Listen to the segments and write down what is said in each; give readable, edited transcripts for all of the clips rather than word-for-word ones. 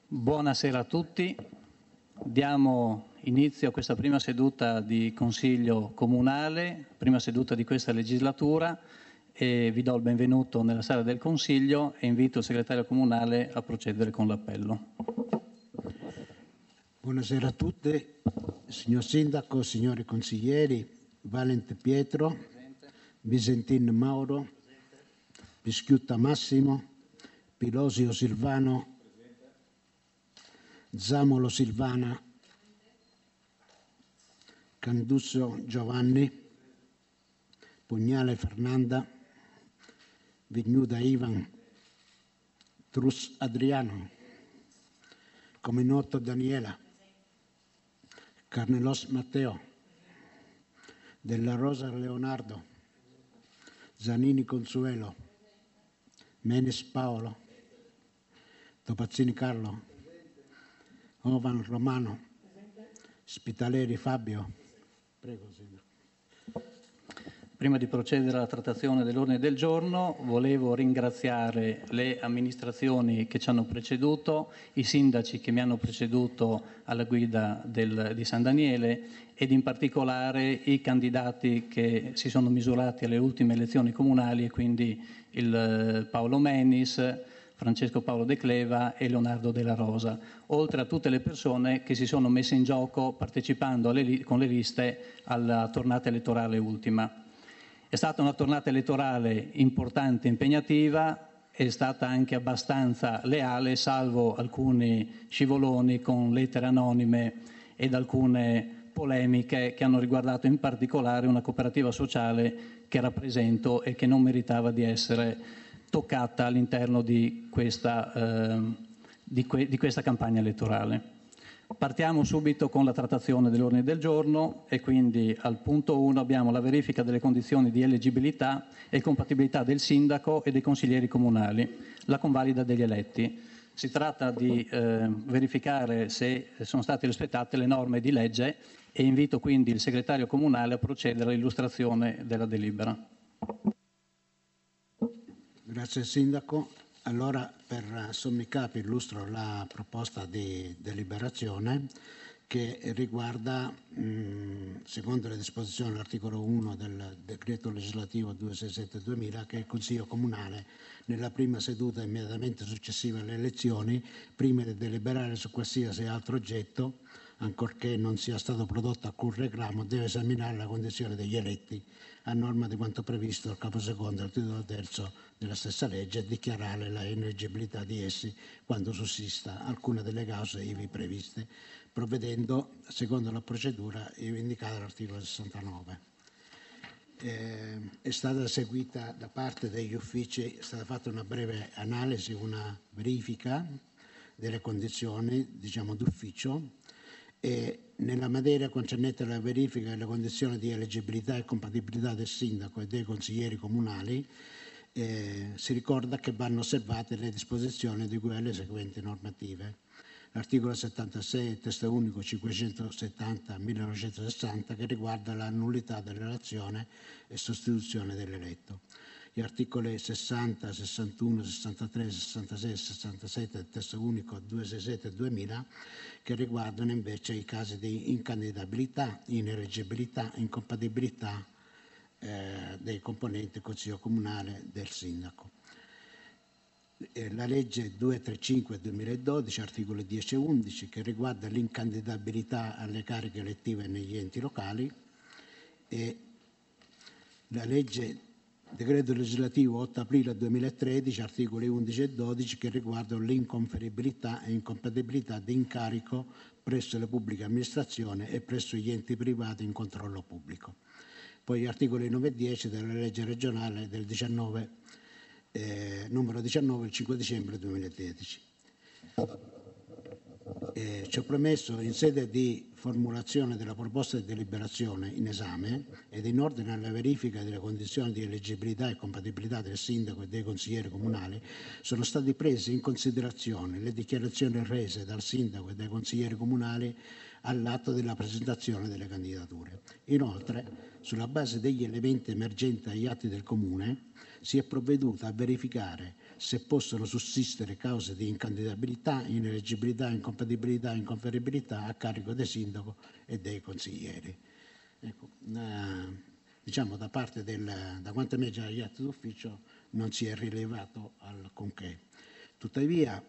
Buonasera a tutti. Diamo inizio a questa prima seduta di Consiglio Comunale, prima seduta di questa legislatura, e vi do il benvenuto nella sala del Consiglio e invito il segretario comunale a procedere con l'appello. Buonasera a tutti, signor Sindaco, signori consiglieri, Valente Pietro, Visentin Mauro, Pischiutta Massimo, Pilosio Silvano, Zamolo Silvana, Candusso Giovanni, Pugnale Fernanda, Vignuda Ivan, Trus Adriano, Cominotto Daniela, Carnelos Matteo, Della Rosa Leonardo, Zanini Consuelo, Menes Paolo, Topazzini Carlo, Ovan Romano, Spitaleri Fabio. Prego, Sindaco. Prima di procedere alla trattazione dell'ordine del giorno, volevo ringraziare le amministrazioni che ci hanno preceduto, i sindaci che mi hanno preceduto alla guida di San Daniele ed in particolare i candidati che si sono misurati alle ultime elezioni comunali, e quindi il Paolo Menis, Francesco Paolo De Cleva e Leonardo Della Rosa, oltre a tutte le persone che si sono messe in gioco partecipando con le liste alla tornata elettorale ultima. È stata una tornata elettorale importante e impegnativa, è stata anche abbastanza leale, salvo alcuni scivoloni con lettere anonime ed alcune polemiche che hanno riguardato in particolare una cooperativa sociale che rappresento e che non meritava di essere toccata all'interno di questa campagna elettorale. Partiamo subito con la trattazione dell'ordine del giorno e quindi al punto 1 abbiamo la verifica delle condizioni di eleggibilità e compatibilità del sindaco e dei consiglieri comunali, la convalida degli eletti. Si tratta di verificare se sono state rispettate le norme di legge e invito quindi il segretario comunale a procedere all'illustrazione della delibera. Grazie Sindaco. Allora, per sommi capi illustro la proposta di deliberazione che riguarda, secondo le disposizioni dell'articolo 1 del decreto legislativo 267/2000, che il Consiglio Comunale, nella prima seduta immediatamente successiva alle elezioni, prima di deliberare su qualsiasi altro oggetto, ancorché non sia stato prodotto alcun reclamo, deve esaminare la condizione degli eletti a norma di quanto previsto dal capo secondo del titolo terzo della stessa legge e dichiarare la ineleggibilità di essi quando sussista alcuna delle cause ivi previste, provvedendo secondo la procedura indicata all'articolo 69. È stata eseguita da parte degli uffici, è stata fatta una breve analisi, una verifica delle condizioni, d'ufficio, e nella materia concernente la verifica delle condizioni di eleggibilità e compatibilità del sindaco e dei consiglieri comunali, si ricorda che vanno osservate le disposizioni di cui alle seguenti normative. L'articolo 76, testo unico 570/1960, che riguarda la nullità della relazione e sostituzione dell'eletto. Gli articoli 60, 61, 63, 66 e 67 del testo unico 267/2000, che riguardano invece i casi di incandidabilità, ineleggibilità, incompatibilità dei componenti del Consiglio Comunale del Sindaco. La legge 235/2012, articoli 10 e 11, che riguarda l'incandidabilità alle cariche elettive negli enti locali, e la legge decreto legislativo 8 aprile 2013, articoli 11 e 12, che riguardano l'inconferibilità e incompatibilità di incarico presso le pubbliche amministrazioni e presso gli enti privati in controllo pubblico. Poi gli articoli 9 e 10 della legge regionale del numero 19, il 5 dicembre 2013. Ciò premesso, in sede di formulazione della proposta di deliberazione in esame ed in ordine alla verifica delle condizioni di eleggibilità e compatibilità del sindaco e dei consiglieri comunali, sono state prese in considerazione le dichiarazioni rese dal sindaco e dai consiglieri comunali all'atto della presentazione delle candidature. Inoltre, sulla base degli elementi emergenti agli atti del Comune, si è provveduto a verificare se possono sussistere cause di incandidabilità, ineleggibilità, incompatibilità, inconferibilità a carico del sindaco e dei consiglieri. Ecco, diciamo da quanto mi è già gli atti d'ufficio non si è rilevato alcunché. Tuttavia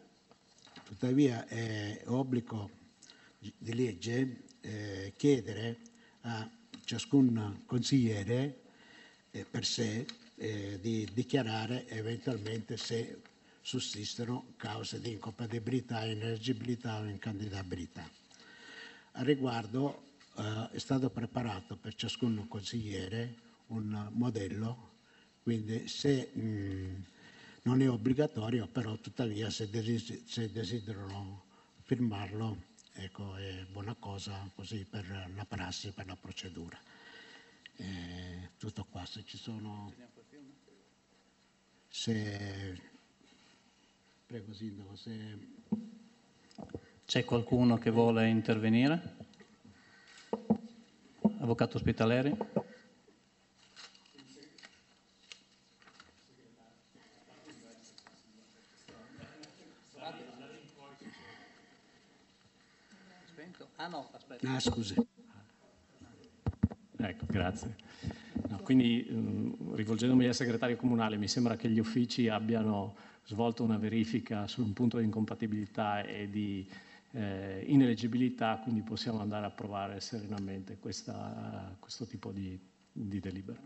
è obbligo di legge chiedere a ciascun consigliere per sé di dichiarare eventualmente se sussistono cause di incompatibilità, ineleggibilità o incandidabilità. A riguardo è stato preparato per ciascun consigliere un modello, quindi se non è obbligatorio, però tuttavia se desiderano firmarlo, ecco, è buona cosa così per la prassi, per la procedura. Tutto qua, se ci sono... Prego Sindaco, se... C'è qualcuno che vuole intervenire? Avvocato Spitaleri? Ah no, aspetta. Scusi. Ecco, grazie. No, quindi, rivolgendomi al segretario comunale, mi sembra che gli uffici abbiano svolto una verifica su un punto di incompatibilità e di ineleggibilità, quindi possiamo andare a approvare serenamente questo tipo di delibera.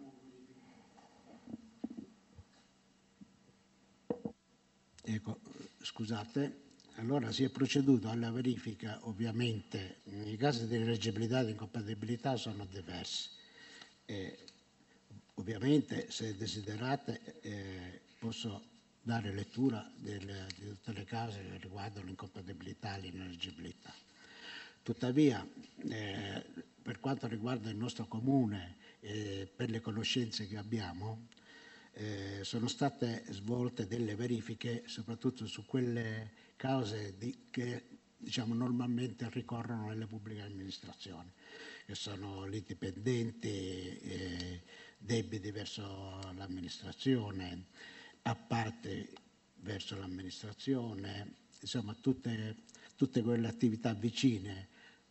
Ecco, scusate. Allora si è proceduto alla verifica, ovviamente i casi di ineleggibilità e di incompatibilità sono diversi. Ovviamente se desiderate posso dare lettura di tutte le cause che riguardano l'incompatibilità e l'ineleggibilità. Tuttavia per quanto riguarda il nostro comune e per le conoscenze che abbiamo, sono state svolte delle verifiche soprattutto su quelle cause che diciamo normalmente ricorrono nelle pubbliche amministrazioni, che sono liti pendenti, debiti verso l'amministrazione, appalti verso l'amministrazione, insomma tutte quelle attività vicine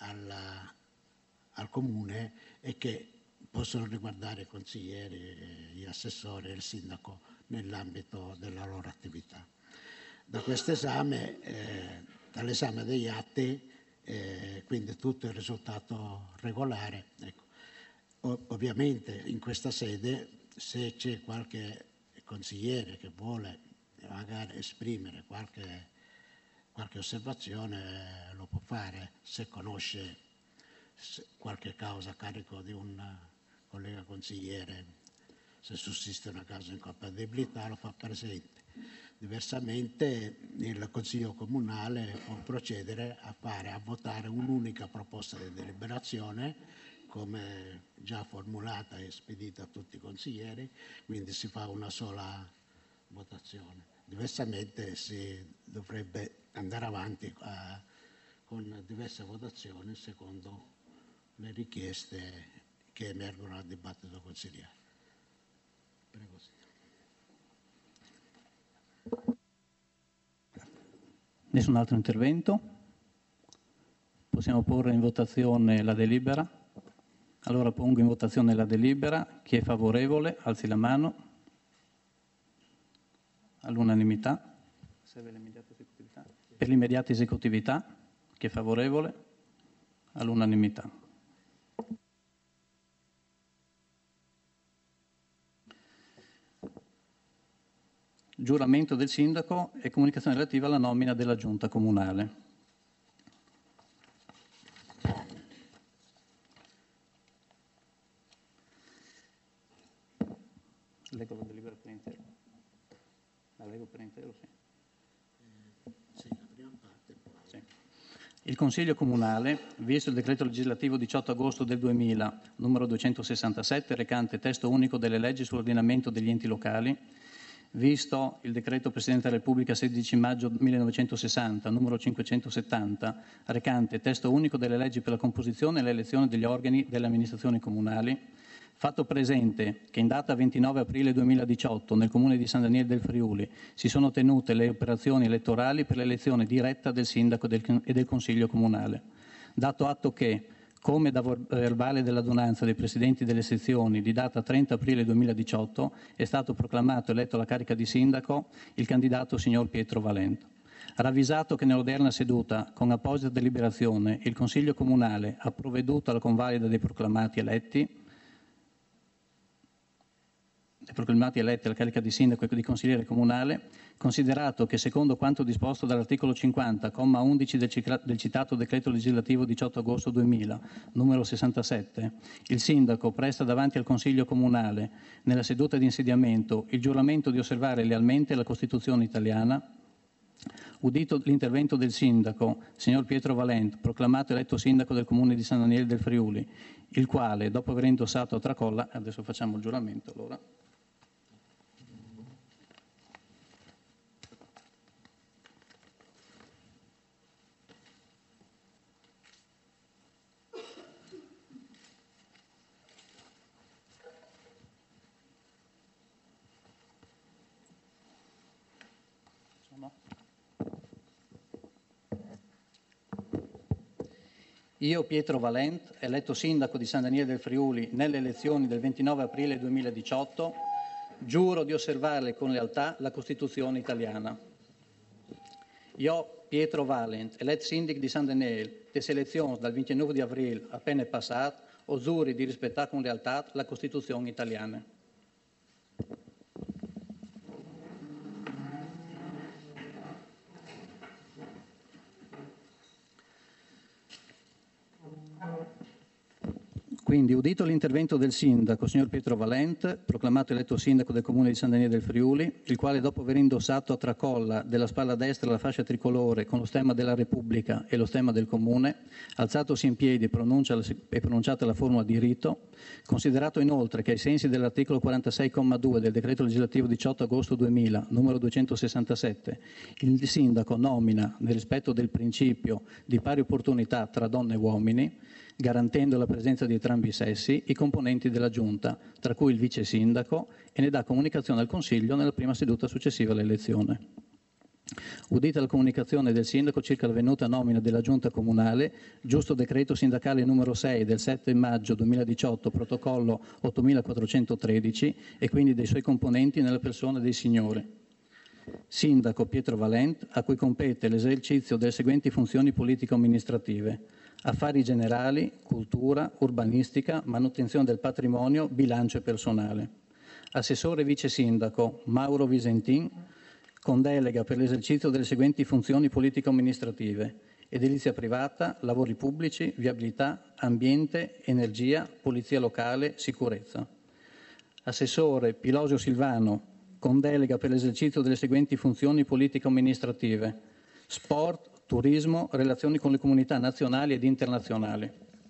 al comune e che possono riguardare i consiglieri, gli assessori e il sindaco nell'ambito della loro attività. Da questo esame, dall'esame degli atti, quindi tutto è risultato regolare. Ecco. Ovviamente in questa sede, se c'è qualche consigliere che vuole magari esprimere qualche osservazione, lo può fare, se conosce qualche causa a carico di un collega consigliere, se sussiste una causa di incompatibilità lo fa presente. Diversamente il Consiglio Comunale può procedere a votare un'unica proposta di deliberazione, come già formulata e spedita a tutti i consiglieri, quindi si fa una sola votazione. Diversamente si dovrebbe andare avanti con diverse votazioni secondo le richieste che emergono dal dibattito consigliare. Prego. Nessun altro intervento? Possiamo porre in votazione la delibera? Allora pongo in votazione la delibera. Chi è favorevole alzi la mano. All'unanimità. Serve l'immediata esecutività. Per l'immediata esecutività, chi è favorevole? All'unanimità. Giuramento del sindaco e comunicazione relativa alla nomina della giunta comunale. Leggo la delibera per intero. La leggo per intero, sì. Sì, la prima parte. Sì. Il Consiglio Comunale, visto il decreto legislativo 18 agosto del 2000, numero 267, recante testo unico delle leggi sull'ordinamento degli enti locali, visto il decreto Presidente della Repubblica 16 maggio 1960, numero 570, recante testo unico delle leggi per la composizione e l'elezione degli organi delle amministrazioni comunali, Fatto presente che in data 29 aprile 2018 nel Comune di San Daniele del Friuli si sono tenute le operazioni elettorali per l'elezione diretta del Sindaco e del Consiglio Comunale. Dato atto che, come da verbale dell'adunanza dei Presidenti delle sezioni di data 30 aprile 2018, è stato proclamato eletto alla carica di Sindaco il candidato signor Pietro Valente. Ravvisato che nell'odierna seduta, con apposita deliberazione, il Consiglio Comunale ha provveduto alla convalida dei proclamati eletti alla carica di sindaco e di consigliere comunale, considerato che secondo quanto disposto dall'articolo 50, comma 11 del citato decreto legislativo 18 agosto 2000, numero 67, il sindaco presta davanti al Consiglio Comunale, nella seduta di insediamento, il giuramento di osservare lealmente la Costituzione italiana. Udito l'intervento del sindaco, signor Pietro Valente, proclamato eletto sindaco del Comune di San Daniele del Friuli, il quale, dopo aver indossato a tracolla, adesso facciamo il giuramento allora. Io, Pietro Valente, eletto sindaco di San Daniele del Friuli nelle elezioni del 29 aprile 2018, giuro di osservare con lealtà la Costituzione italiana. Io, Pietro Valente, eletto sindaco di San Daniele, delle elezioni dal 29 di aprile appena passato, ho giuro di rispettare con lealtà la Costituzione italiana. Quindi, udito l'intervento del sindaco, signor Pietro Valente, proclamato eletto sindaco del Comune di San Daniele del Friuli, il quale, dopo aver indossato a tracolla della spalla destra la fascia tricolore con lo stemma della Repubblica e lo stemma del Comune, alzatosi in piedi e pronunciata la formula di rito, considerato inoltre che ai sensi dell'articolo 46,2 del decreto legislativo 18 agosto 2000, numero 267, il sindaco nomina, nel rispetto del principio di pari opportunità tra donne e uomini, garantendo la presenza di entrambi i sessi, i componenti della Giunta, tra cui il vice sindaco, e ne dà comunicazione al Consiglio nella prima seduta successiva all'elezione. Udita la comunicazione del sindaco circa l'avvenuta nomina della Giunta Comunale, giusto decreto sindacale numero 6 del 7 maggio 2018, protocollo 8413, e quindi dei suoi componenti nella persona dei signori: Sindaco Pietro Valente, a cui compete l'esercizio delle seguenti funzioni politico-amministrative: affari generali, cultura, urbanistica, manutenzione del patrimonio, bilancio e personale. Assessore vice sindaco Mauro Visentin, con delega per l'esercizio delle seguenti funzioni politico-amministrative: edilizia privata, lavori pubblici, viabilità, ambiente, energia, polizia locale, sicurezza. Assessore Pilosio Silvano, con delega per l'esercizio delle seguenti funzioni politico-amministrative: sport, turismo, relazioni con le comunità nazionali ed internazionali.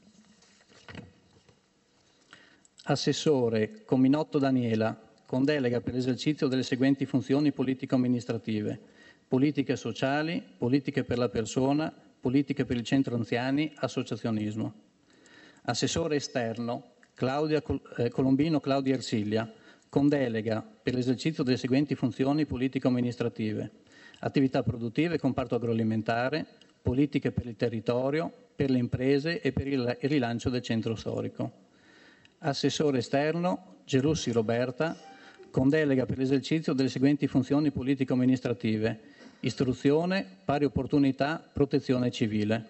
Assessore Cominotto Daniela, con delega per l'esercizio delle seguenti funzioni politico-amministrative: politiche sociali, politiche per la persona, politiche per il centro anziani, associazionismo. Assessore esterno Colombino Claudia Ersilia, con delega per l'esercizio delle seguenti funzioni politico-amministrative: attività produttive, comparto agroalimentare, politiche per il territorio, per le imprese e per il rilancio del centro storico. Assessore esterno Gerussi Roberta, con delega per l'esercizio delle seguenti funzioni politico-amministrative: istruzione, pari opportunità, protezione civile.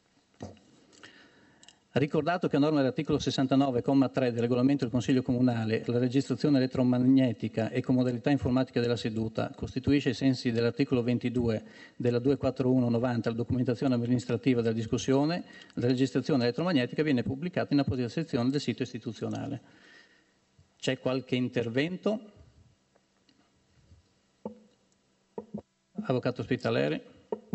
Ricordato che a norma dell'articolo 69,3 del regolamento del Consiglio Comunale la registrazione elettromagnetica e con modalità informatica della seduta costituisce, ai sensi dell'articolo 22 della 241/90, la documentazione amministrativa della discussione, la registrazione elettromagnetica viene pubblicata in apposita sezione del sito istituzionale. C'è qualche intervento? Avvocato Spitaleri.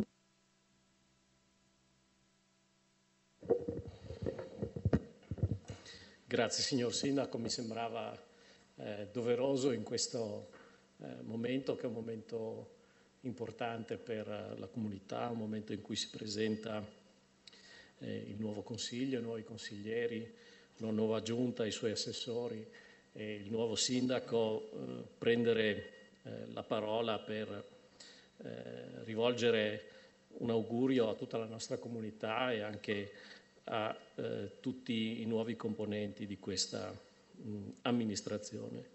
Grazie signor Sindaco, mi sembrava doveroso in questo momento, che è un momento importante per la comunità, un momento in cui si presenta il nuovo Consiglio, i nuovi consiglieri, una nuova giunta, i suoi assessori e il nuovo sindaco prendere la parola per rivolgere un augurio a tutta la nostra comunità e anche a tutti i nuovi componenti di questa amministrazione.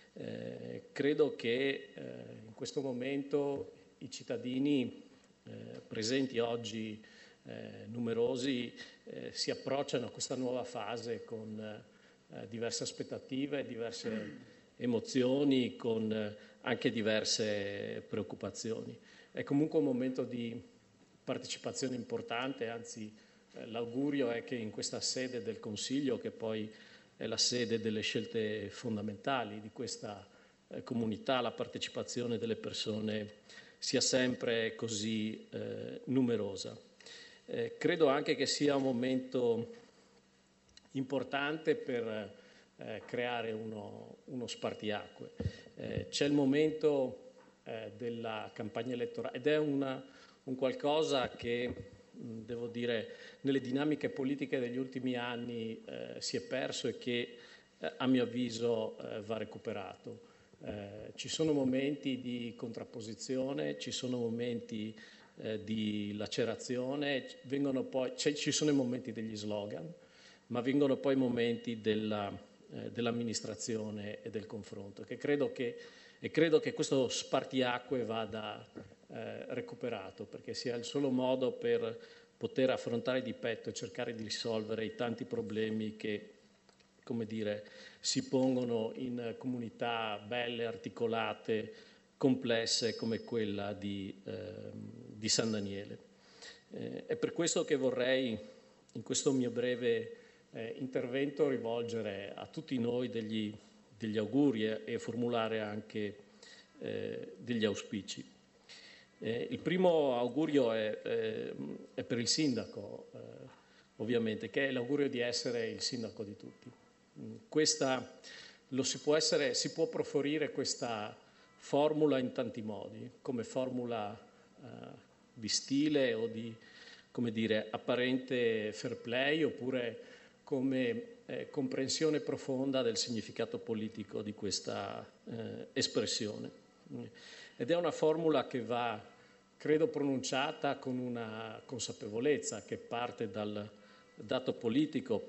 Credo che in questo momento i cittadini presenti oggi, numerosi, si approcciano a questa nuova fase con diverse aspettative, diverse emozioni, con anche diverse preoccupazioni. È comunque un momento di partecipazione importante, anzi l'augurio è che in questa sede del Consiglio, che poi è la sede delle scelte fondamentali di questa comunità, la partecipazione delle persone sia sempre così numerosa. Credo anche che sia un momento importante per creare uno spartiacque. C'è il momento della campagna elettorale ed è un qualcosa che, devo dire, nelle dinamiche politiche degli ultimi anni si è perso e che a mio avviso va recuperato. Ci sono momenti di contrapposizione, ci sono momenti di lacerazione, ci sono i momenti degli slogan, ma vengono poi i momenti dell'amministrazione e del confronto, e credo che questo spartiacque vada recuperato, perché sia il solo modo per poter affrontare di petto e cercare di risolvere i tanti problemi che, come dire, si pongono in comunità belle, articolate, complesse come quella di San Daniele. È per questo che vorrei, in questo mio breve intervento, rivolgere a tutti noi degli auguri e formulare anche degli auspici. Il primo augurio è per il sindaco, ovviamente, che è l'augurio di essere il sindaco di tutti. Si può proferire questa formula in tanti modi, come formula di stile o di, come dire, apparente fair play, oppure come comprensione profonda del significato politico di questa espressione. Ed è una formula che va, credo, pronunciata con una consapevolezza che parte dal dato politico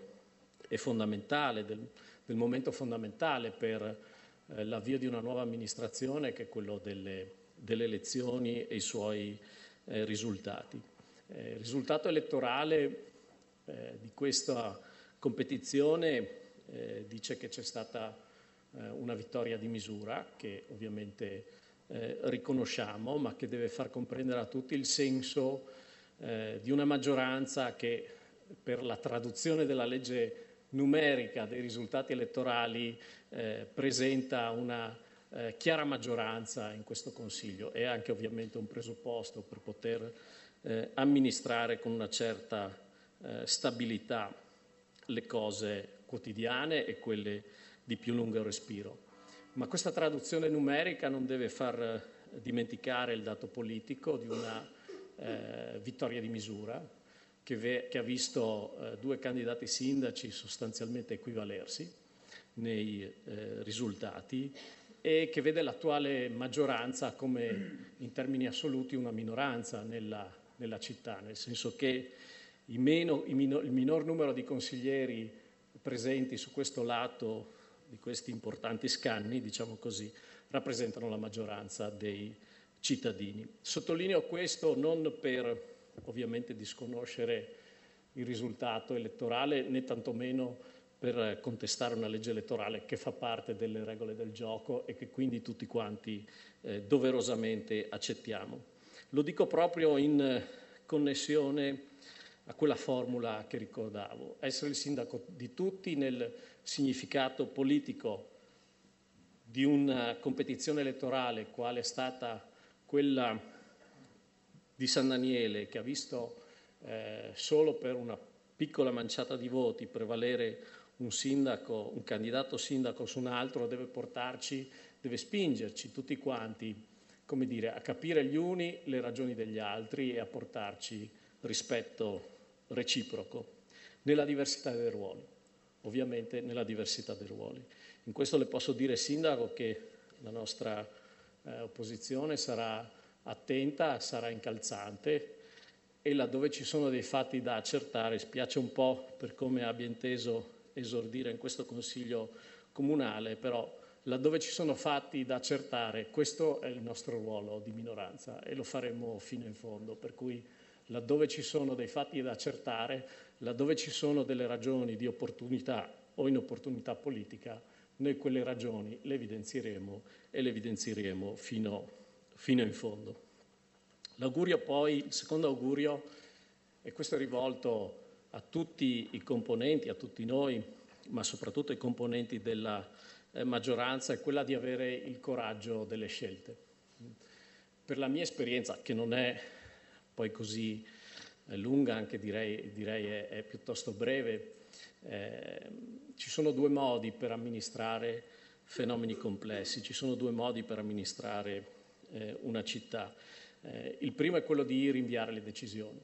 è fondamentale, del momento fondamentale per l'avvio di una nuova amministrazione, che è quello delle elezioni e i suoi risultati. Il risultato elettorale di questa competizione dice che c'è stata una vittoria di misura, che ovviamente riconosciamo, ma che deve far comprendere a tutti il senso di una maggioranza che, per la traduzione della legge numerica dei risultati elettorali, presenta una chiara maggioranza in questo Consiglio. È anche ovviamente un presupposto per poter amministrare con una certa stabilità le cose quotidiane e quelle di più lungo respiro. Ma questa traduzione numerica non deve far dimenticare il dato politico di una vittoria di misura che ha visto due candidati sindaci sostanzialmente equivalersi nei risultati, e che vede l'attuale maggioranza come, in termini assoluti, una minoranza nella città, nel senso che il minor numero di consiglieri presenti su questo lato di questi importanti scanni, diciamo così, rappresentano la maggioranza dei cittadini. Sottolineo questo non per ovviamente disconoscere il risultato elettorale, né tantomeno per contestare una legge elettorale che fa parte delle regole del gioco e che quindi tutti quanti doverosamente accettiamo. Lo dico proprio in connessione a quella formula che ricordavo: essere il sindaco di tutti nel significato politico di una competizione elettorale quale è stata quella di San Daniele, che ha visto solo per una piccola manciata di voti prevalere un candidato sindaco su un altro, deve spingerci tutti quanti, come dire, a capire gli uni le ragioni degli altri e a portarci rispetto reciproco nella diversità dei ruoli. ovviamente nella diversità dei ruoli. In questo le posso dire, Sindaco, che la nostra opposizione sarà attenta, sarà incalzante, e laddove ci sono dei fatti da accertare, spiace un po' per come abbia inteso esordire in questo Consiglio comunale, però laddove ci sono fatti da accertare, questo è il nostro ruolo di minoranza e lo faremo fino in fondo, per cui laddove ci sono dei fatti da accertare, laddove ci sono delle ragioni di opportunità o inopportunità politica, noi quelle ragioni le evidenzieremo e le evidenzieremo fino in fondo. L'augurio poi, il secondo augurio, e questo è rivolto a tutti i componenti, a tutti noi, ma soprattutto ai componenti della maggioranza, è quella di avere il coraggio delle scelte. Per la mia esperienza, che non è poi così lunga, anche direi è piuttosto breve, ci sono due modi per amministrare fenomeni complessi, ci sono due modi per amministrare una città. Il primo è quello di rinviare le decisioni,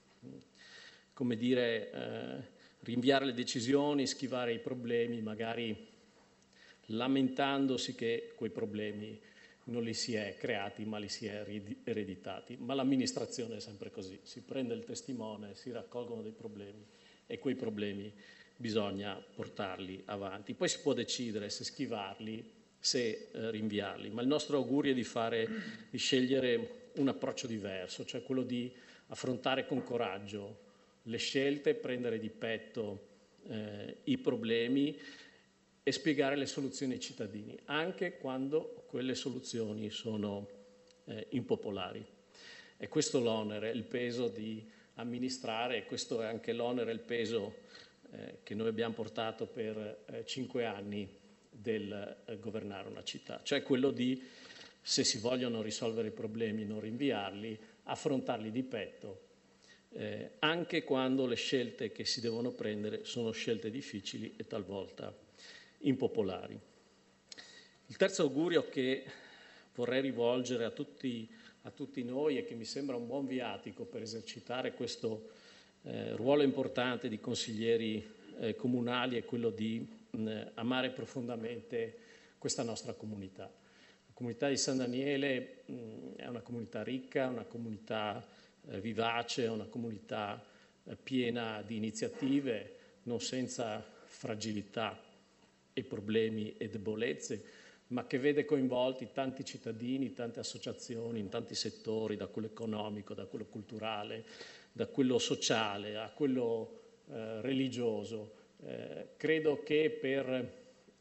come dire, rinviare le decisioni, schivare i problemi, magari lamentandosi che quei problemi non li si è creati ma li si è ereditati. Ma l'amministrazione è sempre così, si prende il testimone, si raccolgono dei problemi e quei problemi bisogna portarli avanti. Poi si può decidere se schivarli, se rinviarli, ma il nostro augurio è di scegliere un approccio diverso, cioè quello di affrontare con coraggio le scelte, prendere di petto i problemi e spiegare le soluzioni ai cittadini, anche quando quelle soluzioni sono impopolari. E questo l'onere, il peso di amministrare, e questo è anche l'onere e il peso che noi abbiamo portato per 5 anni del governare una città, cioè quello di, se si vogliono risolvere i problemi, non rinviarli, affrontarli di petto, anche quando le scelte che si devono prendere sono scelte difficili e talvolta impopolari. Il terzo augurio che vorrei rivolgere a tutti noi e che mi sembra un buon viatico per esercitare questo ruolo importante di consiglieri comunali è quello di amare profondamente questa nostra comunità. La comunità di San Daniele è una comunità ricca, una comunità vivace, una comunità piena di iniziative, non senza fragilità e problemi e debolezze, ma che vede coinvolti tanti cittadini, tante associazioni in tanti settori, da quello economico, da quello culturale, da quello sociale a quello religioso. Credo che per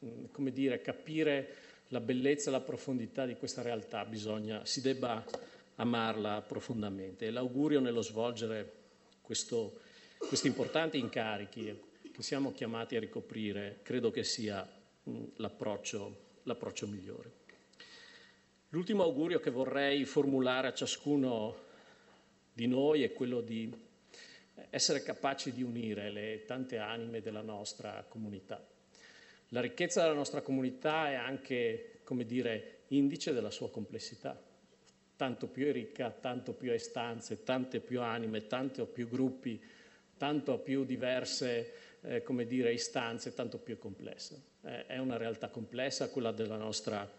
capire la bellezza e la profondità di questa realtà si debba amarla profondamente. E l'augurio nello svolgere questi importanti incarichi che siamo chiamati a ricoprire, credo che sia l'approccio migliore. L'ultimo augurio che vorrei formulare a ciascuno di noi è quello di essere capaci di unire le tante anime della nostra comunità. La ricchezza della nostra comunità è anche, indice della sua complessità. Tanto più è ricca, tanto più ha istanze, tante più anime, tanto più gruppi, tanto più diverse istanze, tanto più è complessa. È una realtà complessa quella della nostra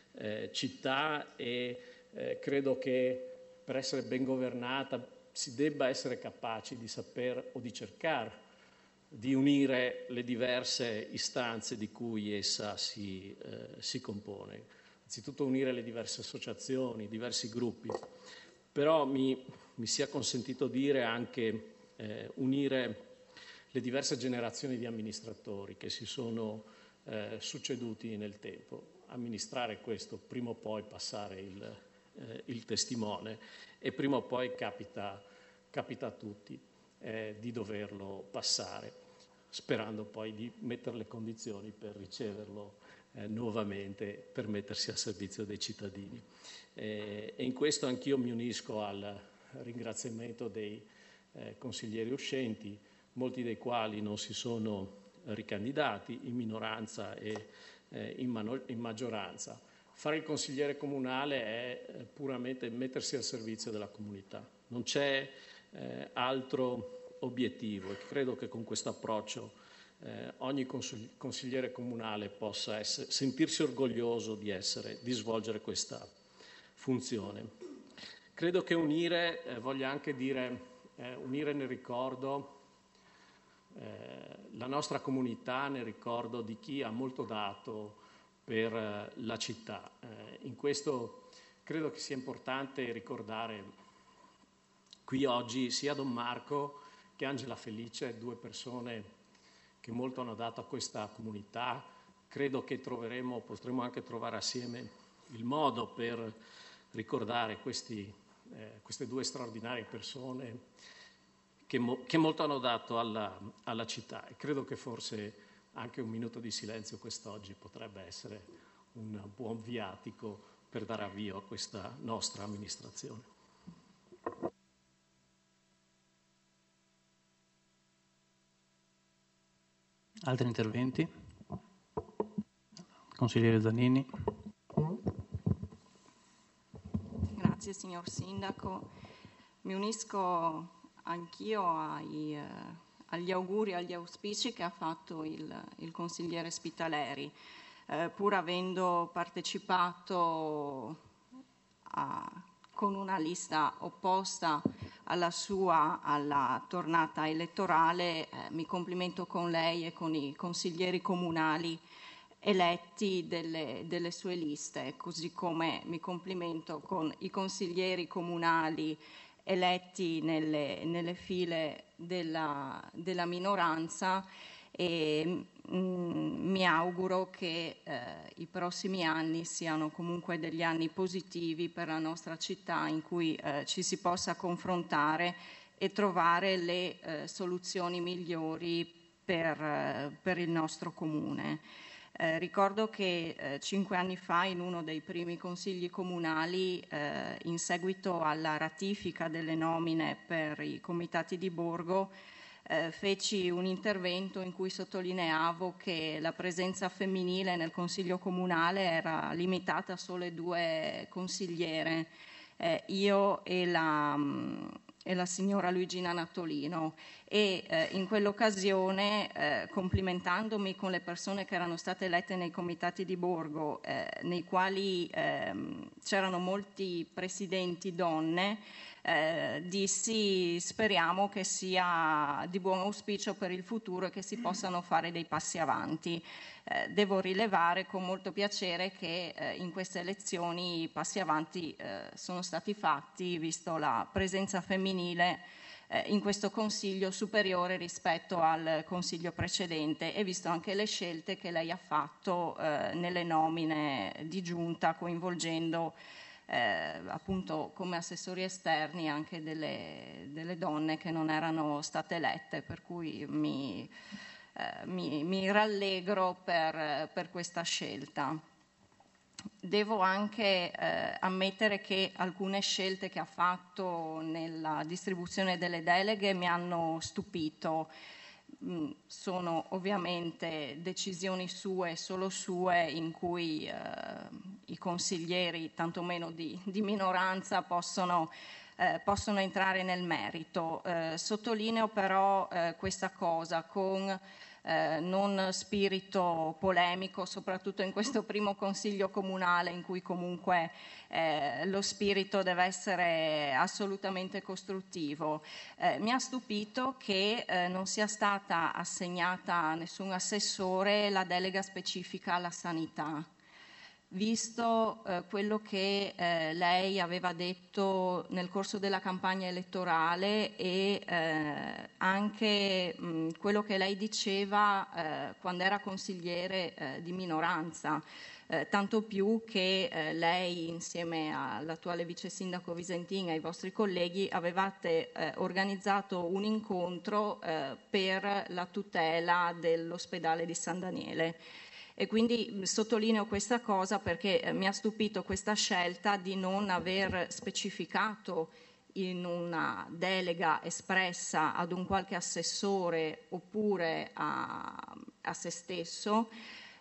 città e credo che per essere ben governata si debba essere capaci di saper o di cercare di unire le diverse istanze di cui essa si compone. Anzitutto unire le diverse associazioni, i diversi gruppi, però mi sia consentito dire anche unire le diverse generazioni di amministratori che si sono succeduti nel tempo. Amministrare questo, prima o poi passare il testimone e prima o poi capita a tutti di doverlo passare, sperando poi di mettere le condizioni per riceverlo nuovamente, per mettersi al servizio dei cittadini. E in questo anch'io mi unisco al ringraziamento dei consiglieri uscenti, molti dei quali non si sono ricandidati, in minoranza e in maggioranza. Fare il consigliere comunale è puramente mettersi al servizio della comunità, non c'è altro obiettivo e credo che con questo approccio ogni consigliere comunale possa sentirsi orgoglioso di svolgere questa funzione. Credo che unire voglia anche dire unire nel ricordo la nostra comunità, nel ricordo di chi ha molto dato per la città. In questo credo che sia importante ricordare qui oggi sia Don Marco che Angela Felice, due persone che molto hanno dato a questa comunità. Credo che potremo anche trovare assieme il modo per ricordare queste due straordinarie persone che molto hanno dato alla città, e credo che forse anche un minuto di silenzio quest'oggi potrebbe essere un buon viatico per dare avvio a questa nostra amministrazione. Altri interventi? Consigliere Zanini. Grazie signor Sindaco. Mi unisco anch'io agli auguri e agli auspici che ha fatto il consigliere Spitaleri, pur avendo partecipato con una lista opposta alla sua alla tornata elettorale. Mi complimento con lei e con i consiglieri comunali eletti delle sue liste, così come mi complimento con i consiglieri comunali eletti nelle file della minoranza, e mi auguro che i prossimi anni siano comunque degli anni positivi per la nostra città, in cui ci si possa confrontare e trovare le soluzioni migliori per il nostro comune. Ricordo che 5 anni fa, in uno dei primi consigli comunali, in seguito alla ratifica delle nomine per i comitati di borgo, feci un intervento in cui sottolineavo che la presenza femminile nel consiglio comunale era limitata a sole 2 consigliere, io e la signora Luigina Nattolino, e in quell'occasione, complimentandomi con le persone che erano state elette nei comitati di borgo, nei quali c'erano molti presidenti donne, dissi: speriamo che sia di buon auspicio per il futuro e che si possano fare dei passi avanti. Devo rilevare con molto piacere che in queste elezioni i passi avanti sono stati fatti, visto la presenza femminile in questo consiglio superiore rispetto al consiglio precedente, e visto anche le scelte che lei ha fatto nelle nomine di giunta, coinvolgendo appunto come assessori esterni anche delle donne che non erano state elette, per cui mi rallegro per questa scelta. Devo anche ammettere che alcune scelte che ha fatto nella distribuzione delle deleghe mi hanno stupito. Sono ovviamente decisioni sue, solo sue, in cui i consiglieri, tantomeno di minoranza, possono entrare nel merito. Sottolineo però questa cosa con non spirito polemico, soprattutto in questo primo consiglio comunale, in cui comunque lo spirito deve essere assolutamente costruttivo. Mi ha stupito che non sia stata assegnata a nessun assessore la delega specifica alla sanità, visto quello che lei aveva detto nel corso della campagna elettorale, e anche quello che lei diceva quando era consigliere di minoranza, tanto più che lei, insieme all'attuale vice sindaco Visentin e ai vostri colleghi, avevate organizzato un incontro per la tutela dell'ospedale di San Daniele. E quindi sottolineo questa cosa perché mi ha stupito questa scelta di non aver specificato in una delega espressa ad un qualche assessore oppure a se stesso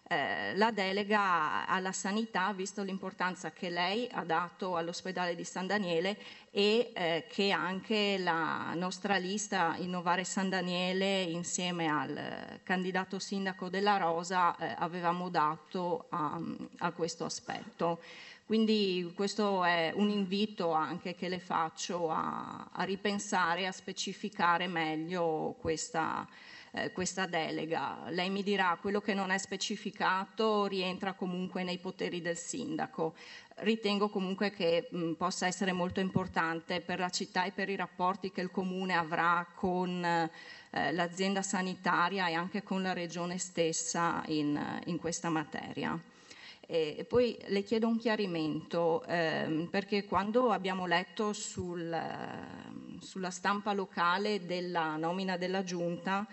la delega alla sanità, visto l'importanza che lei ha dato all'ospedale di San Daniele e che anche la nostra lista Innovare San Daniele insieme al candidato sindaco della Rosa avevamo dato a questo aspetto. Quindi questo è un invito anche che le faccio a ripensare, a specificare meglio questa delega. Lei mi dirà quello che non è specificato rientra comunque nei poteri del sindaco. Ritengo comunque che possa essere molto importante per la città e per i rapporti che il comune avrà con l'azienda sanitaria e anche con la regione stessa in questa materia. E poi le chiedo un chiarimento, perché quando abbiamo letto sulla stampa locale della nomina della giunta,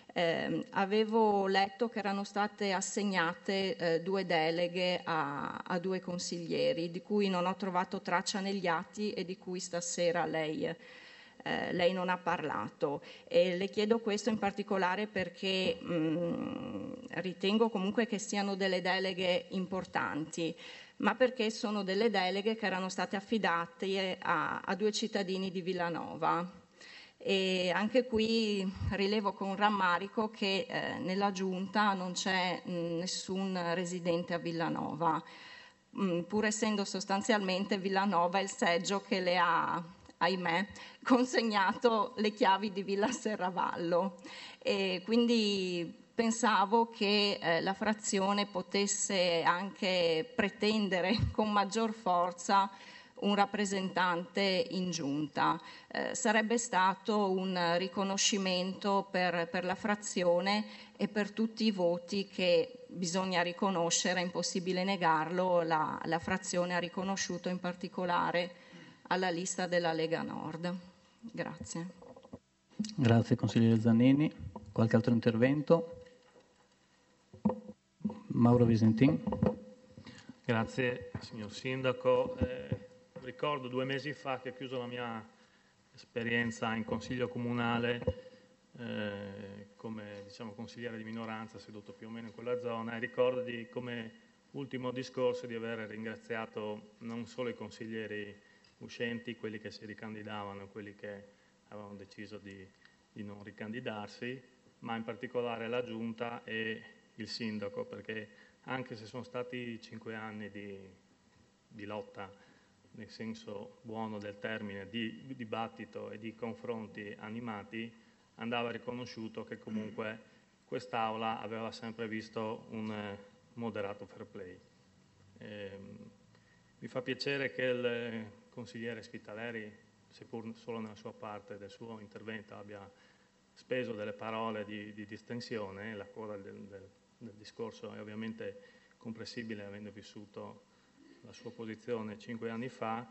avevo letto che erano state assegnate 2 deleghe a 2 consiglieri, di cui non ho trovato traccia negli atti e di cui stasera lei non ha parlato. E le chiedo questo in particolare perché ritengo comunque che siano delle deleghe importanti, ma perché sono delle deleghe che erano state affidate a 2 cittadini di Villanova. E anche qui rilevo con rammarico che nella giunta non c'è nessun residente a Villanova, pur essendo sostanzialmente Villanova il seggio che le ha, ahimè, consegnato le chiavi di Villa Serravallo. E quindi pensavo che la frazione potesse anche pretendere con maggior forza un rappresentante in giunta. Sarebbe stato un riconoscimento per la frazione e per tutti i voti che bisogna riconoscere, è impossibile negarlo, la frazione ha riconosciuto in particolare alla lista della Lega Nord. Grazie. Grazie consigliere Zannini. Qualche altro intervento? Mauro Visentin. Grazie signor Sindaco. Ricordo 2 mesi fa che ho chiuso la mia esperienza in consiglio comunale come consigliere di minoranza seduto più o meno in quella zona, e ricordo come ultimo discorso di aver ringraziato non solo i consiglieri uscenti, quelli che si ricandidavano e quelli che avevano deciso di non ricandidarsi, ma in particolare la Giunta e il Sindaco, perché anche se sono stati 5 anni di lotta, nel senso buono del termine, di dibattito e di confronti animati, andava riconosciuto che comunque quest'Aula aveva sempre visto un moderato fair play. Mi fa piacere che il consigliere Spitaleri, seppur solo nella sua parte del suo intervento, abbia speso delle parole di distensione. La coda del discorso è ovviamente comprensibile avendo vissuto la sua posizione 5 anni fa.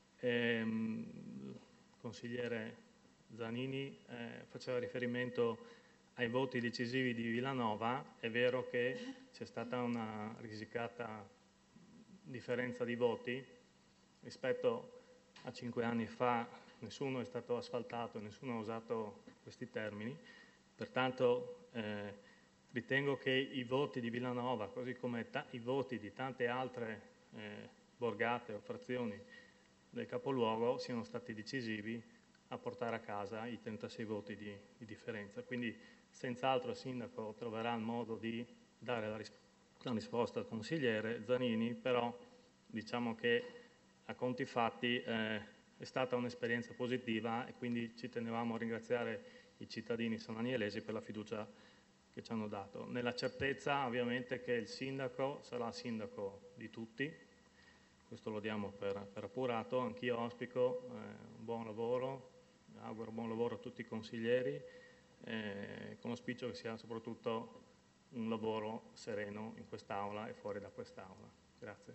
Il consigliere Zannini faceva riferimento ai voti decisivi di Villanova. È vero che c'è stata una risicata differenza di voti rispetto a 5 anni fa. Nessuno è stato asfaltato, nessuno ha usato questi termini, pertanto ritengo che i voti di Villanova, così come i voti di tante altre borgate o frazioni del capoluogo, siano stati decisivi a portare a casa i 36 voti di differenza. Quindi senz'altro il Sindaco troverà il modo di dare la risposta al consigliere Zannini, però diciamo che a conti fatti è stata un'esperienza positiva e quindi ci tenevamo a ringraziare i cittadini sananielesi per la fiducia che ci hanno dato, nella certezza ovviamente che il sindaco sarà sindaco di tutti. Questo lo diamo per appurato. Anch'io auspico un buon lavoro, auguro buon lavoro a tutti i consiglieri, con l'auspicio che sia soprattutto un lavoro sereno in quest'Aula e fuori da quest'Aula. Grazie.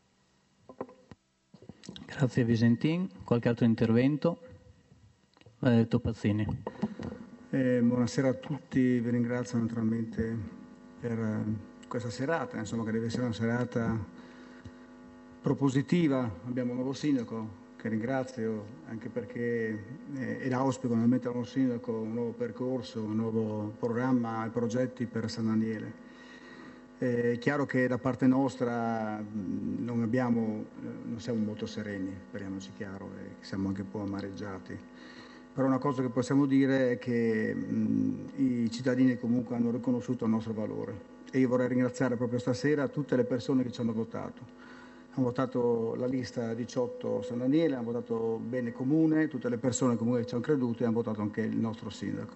Grazie Visentin. Qualche altro intervento? Topazzini. Buonasera a tutti, vi ringrazio naturalmente per questa serata, insomma, che deve essere una serata propositiva. Abbiamo un nuovo sindaco che ringrazio anche perché ed auspico naturalmente al nuovo sindaco un nuovo percorso, un nuovo programma e progetti per San Daniele. È chiaro che da parte nostra non siamo molto sereni, speriamoci chiaro, e siamo anche un po' amareggiati. Però una cosa che possiamo dire è che i cittadini comunque hanno riconosciuto il nostro valore. E io vorrei ringraziare proprio stasera tutte le persone che ci hanno votato. Hanno votato la lista 18 San Daniele, hanno votato Bene Comune, tutte le persone comunque che ci hanno creduto e hanno votato anche il nostro sindaco.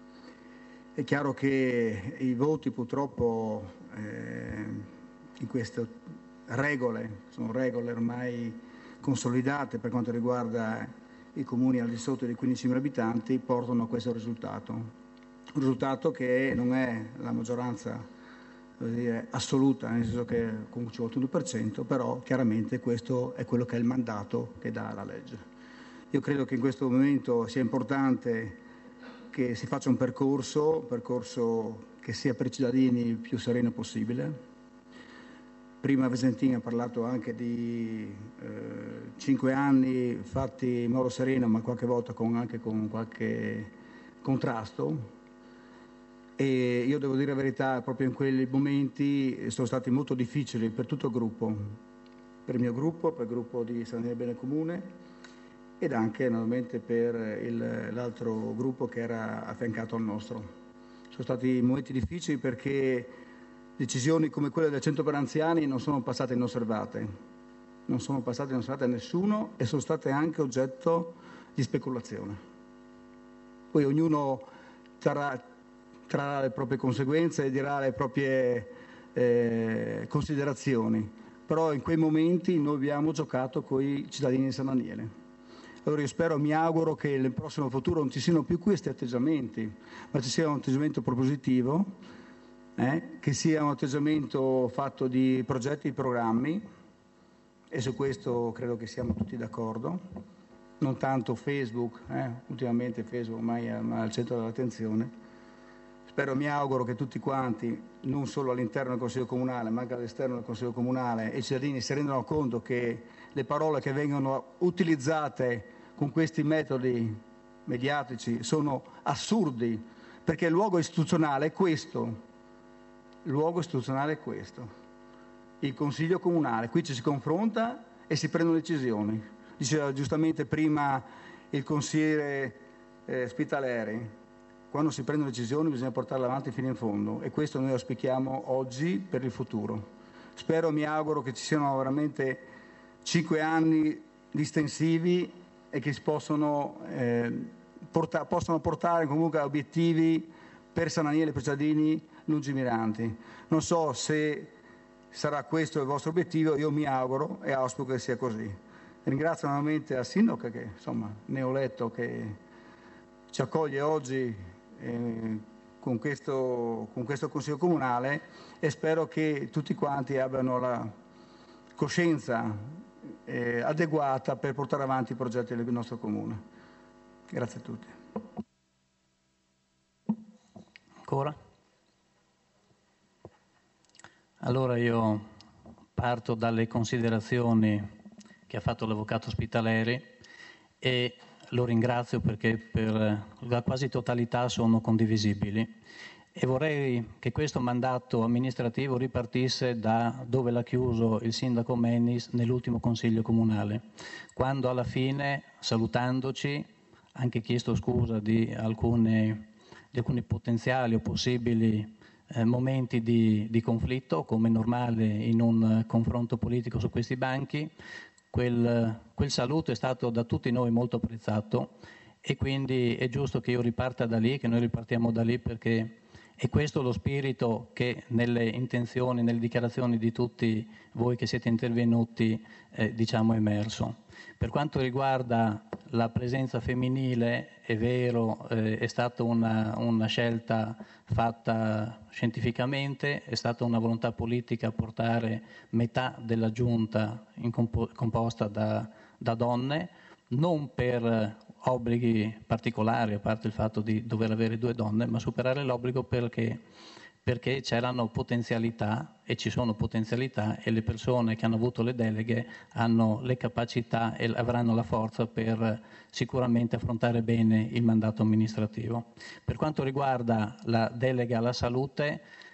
È chiaro che i voti purtroppo in queste sono regole ormai consolidate per quanto riguarda i comuni al di sotto dei 15.000 abitanti, portano a questo risultato. Un risultato che non è la maggioranza assoluta, nel senso che comunque ci vuole il 1%, però chiaramente questo è quello che è il mandato che dà la legge. Io credo che in questo momento sia importante che si faccia un percorso che sia per i cittadini il più sereno possibile. Prima Visentin ha parlato anche di 5 anni fatti in modo sereno, ma qualche volta anche con qualche contrasto. E io devo dire la verità, proprio in quei momenti sono stati molto difficili per tutto il gruppo, per il mio gruppo, per il gruppo di San Daniele Bene Comune ed anche naturalmente per l'altro gruppo che era affiancato al nostro. Sono stati momenti difficili perché decisioni come quelle del 100 per anziani non sono passate inosservate, non sono passate inosservate a nessuno e sono state anche oggetto di speculazione. Poi ognuno trarrà le proprie conseguenze e dirà le proprie considerazioni, però in quei momenti noi abbiamo giocato con i cittadini di San Daniele. Allora io mi auguro che nel prossimo futuro non ci siano più questi atteggiamenti, ma ci sia un atteggiamento propositivo, che sia un atteggiamento fatto di progetti e programmi, e su questo credo che siamo tutti d'accordo, non tanto Facebook, ultimamente Facebook ormai è al centro dell'attenzione. Mi auguro che tutti quanti, non solo all'interno del Consiglio Comunale, ma anche all'esterno del Consiglio Comunale, e i cittadini si rendano conto che le parole che vengono utilizzate con questi metodi mediatici sono assurdi, perché il luogo istituzionale è questo. Il luogo istituzionale è questo. Il Consiglio Comunale, qui ci si confronta e si prendono decisioni. Diceva giustamente prima il consigliere Spitaleri, quando si prendono decisioni bisogna portarle avanti fino in fondo, e questo noi auspichiamo oggi per il futuro. Mi auguro che ci siano veramente 5 anni distensivi e che si possano portare comunque a obiettivi per San Daniele e per i cittadini lungimiranti. Non so se sarà questo il vostro obiettivo, io mi auguro e auspico che sia così. Ringrazio nuovamente al sindaco che neoeletto che ci accoglie oggi con questo Consiglio Comunale, e spero che tutti quanti abbiano la coscienza adeguata per portare avanti i progetti del nostro Comune. Grazie a tutti. Ancora? Allora io parto dalle considerazioni che ha fatto l'avvocato Spitaleri e lo ringrazio perché per la quasi totalità sono condivisibili, e vorrei che questo mandato amministrativo ripartisse da dove l'ha chiuso il sindaco Mennis nell'ultimo Consiglio Comunale, quando alla fine, salutandoci, ha anche chiesto scusa di alcuni potenziali o possibili momenti di conflitto, come normale in un confronto politico su questi banchi. Quel saluto è stato da tutti noi molto apprezzato, e quindi è giusto che io riparta da lì, che noi ripartiamo da lì, perché è questo lo spirito che nelle intenzioni, nelle dichiarazioni di tutti voi che siete intervenuti è emerso. Per quanto riguarda la presenza femminile, è vero, è stata una scelta fatta scientificamente, è stata una volontà politica portare metà della giunta composta da donne, non per obblighi particolari, a parte il fatto di dover avere 2 donne, ma superare l'obbligo perché c'erano potenzialità e ci sono potenzialità, e le persone che hanno avuto le deleghe hanno le capacità e avranno la forza per sicuramente affrontare bene il mandato amministrativo. Per quanto riguarda la delega alla salute,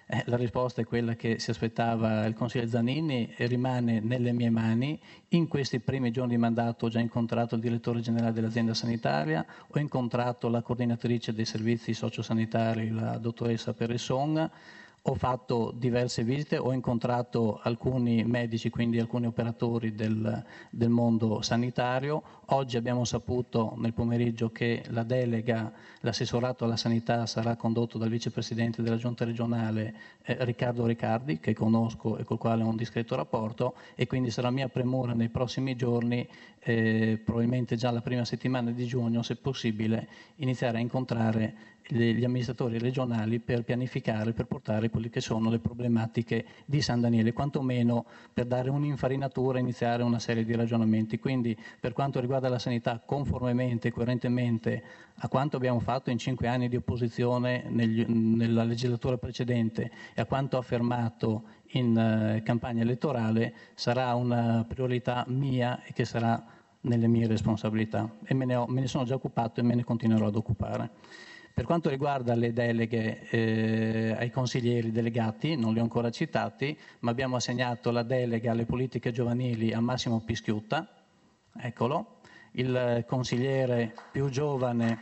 La risposta è quella che si aspettava il consigliere Zanini e rimane nelle mie mani. In questi primi giorni di mandato ho già incontrato il direttore generale dell'azienda sanitaria, ho incontrato la coordinatrice dei servizi sociosanitari, la dottoressa Peresson, ho fatto diverse visite, ho incontrato alcuni medici, quindi alcuni operatori del mondo sanitario. Oggi abbiamo saputo nel pomeriggio che la delega, l'assessorato alla sanità sarà condotto dal vicepresidente della giunta regionale Riccardo Riccardi, che conosco e col quale ho un discreto rapporto, e quindi sarà mia premura nei prossimi giorni, probabilmente già la prima settimana di giugno, se possibile, iniziare a incontrare gli amministratori regionali per pianificare, per portare quelle che sono le problematiche di San Daniele, quantomeno per dare un'infarinatura e iniziare una serie di ragionamenti. Quindi per quanto riguarda la sanità, conformemente, coerentemente a quanto abbiamo fatto in 5 anni di opposizione nella legislatura precedente e a quanto affermato in campagna elettorale, sarà una priorità mia e che sarà nelle mie responsabilità. E me ne sono già occupato e me ne continuerò ad occupare. Per quanto riguarda le deleghe ai consiglieri delegati, non li ho ancora citati, ma abbiamo assegnato la delega alle politiche giovanili a Massimo Pischiutta, eccolo, il consigliere più giovane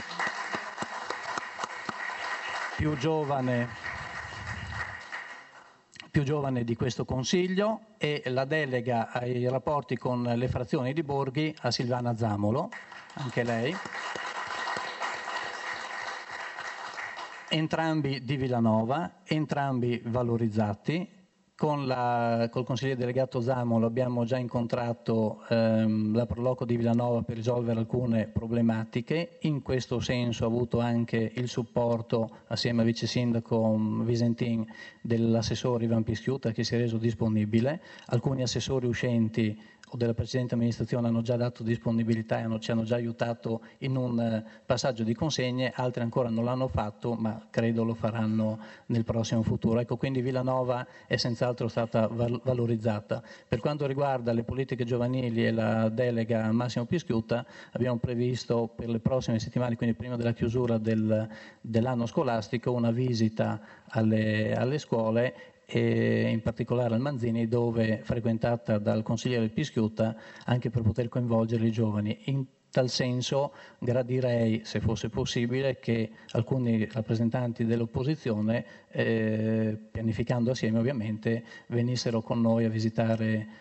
di questo Consiglio, e la delega ai rapporti con le frazioni di Borghi a Silvana Zamolo, anche lei. Entrambi di Villanova, entrambi valorizzati. Col consigliere delegato Zamolo abbiamo già incontrato la Proloco di Villanova per risolvere alcune problematiche. In questo senso ha avuto anche il supporto, assieme al vice sindaco Visentin, dell'assessore Ivan Pischiutta, che si è reso disponibile. Alcuni assessori uscenti o della precedente amministrazione hanno già dato disponibilità e ci hanno già aiutato in un passaggio di consegne, altri ancora non l'hanno fatto, ma credo lo faranno nel prossimo futuro. Ecco, quindi Villanova è senz'altro stata valorizzata. Per quanto riguarda le politiche giovanili e la delega Massimo Pischiutta, abbiamo previsto per le prossime settimane, quindi prima della chiusura dell'anno scolastico, una visita alle scuole, e in particolare al Manzini, dove frequentata dal consigliere Pischiutta, anche per poter coinvolgere i giovani. In tal senso gradirei, se fosse possibile, che alcuni rappresentanti dell'opposizione, pianificando assieme ovviamente, venissero con noi a visitare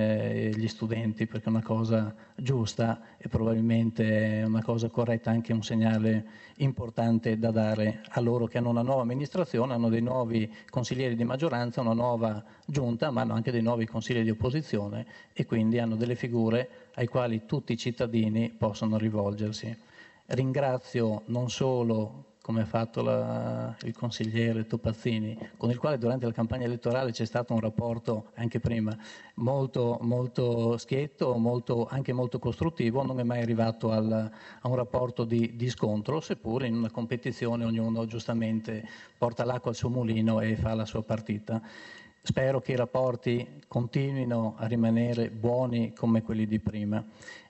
gli studenti, perché è una cosa giusta e probabilmente è una cosa corretta, anche un segnale importante da dare a loro, che hanno una nuova amministrazione, hanno dei nuovi consiglieri di maggioranza, una nuova giunta, ma hanno anche dei nuovi consiglieri di opposizione e quindi hanno delle figure ai quali tutti i cittadini possono rivolgersi. Ringrazio non solo, come ha fatto il consigliere Topazzini, con il quale durante la campagna elettorale c'è stato un rapporto, anche prima, molto, molto schietto, anche molto costruttivo. Non è mai arrivato a un rapporto di scontro, seppur in una competizione ognuno giustamente porta l'acqua al suo mulino e fa la sua partita. Spero che i rapporti continuino a rimanere buoni come quelli di prima.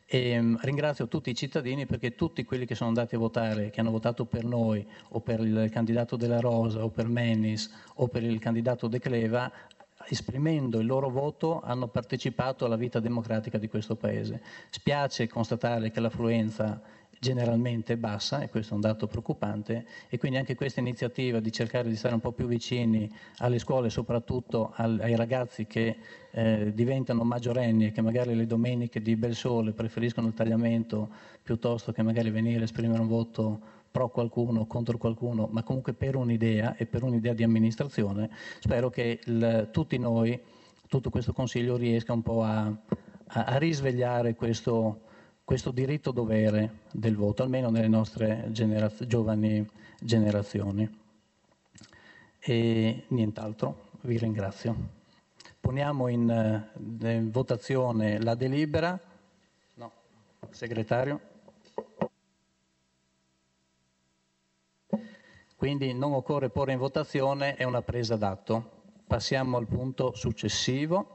E ringrazio tutti i cittadini, perché tutti quelli che sono andati a votare, che hanno votato per noi o per il candidato Della Rosa o per Mennis o per il candidato De Cleva, esprimendo il loro voto hanno partecipato alla vita democratica di questo Paese. Spiace constatare che l'affluenza generalmente bassa, e questo è un dato preoccupante, e quindi anche questa iniziativa di cercare di stare un po' più vicini alle scuole, soprattutto ai ragazzi che diventano maggiorenni e che magari le domeniche di bel sole preferiscono il tagliamento piuttosto che magari venire a esprimere un voto pro qualcuno, contro qualcuno, ma comunque per un'idea e per un'idea di amministrazione. Spero che tutti noi, tutto questo Consiglio, riesca un po' a risvegliare questo diritto-dovere del voto, almeno nelle nostre giovani generazioni. E nient'altro, vi ringrazio. Poniamo in votazione la delibera. No, segretario. Quindi non occorre porre in votazione, è una presa d'atto. Passiamo al punto successivo,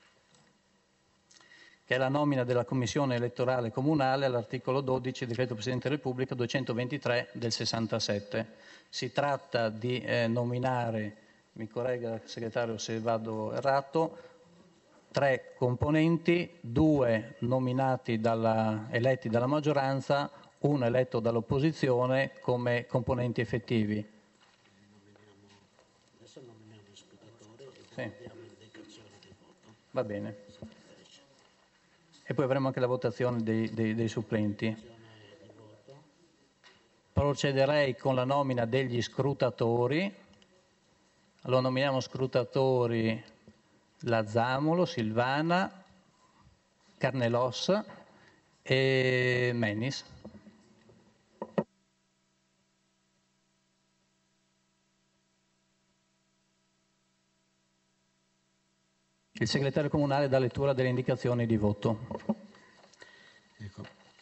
che è la nomina della Commissione elettorale comunale all'articolo 12 del Decreto Presidente della Repubblica 223 del 67. Si tratta di nominare mi corregga il segretario se vado errato, 3 componenti, 2 nominati eletti dalla maggioranza, 1 eletto dall'opposizione come componenti effettivi. Adesso nominiamo gli scrutatori e Sì. diamo indicazioni di voto. Va bene. E poi avremo anche la votazione dei supplenti. Procederei con la nomina degli scrutatori. Allora nominiamo scrutatori Lazzamolo, Silvana, Carnelos e Menis. Il segretario comunale dà lettura delle indicazioni di voto. Ecco.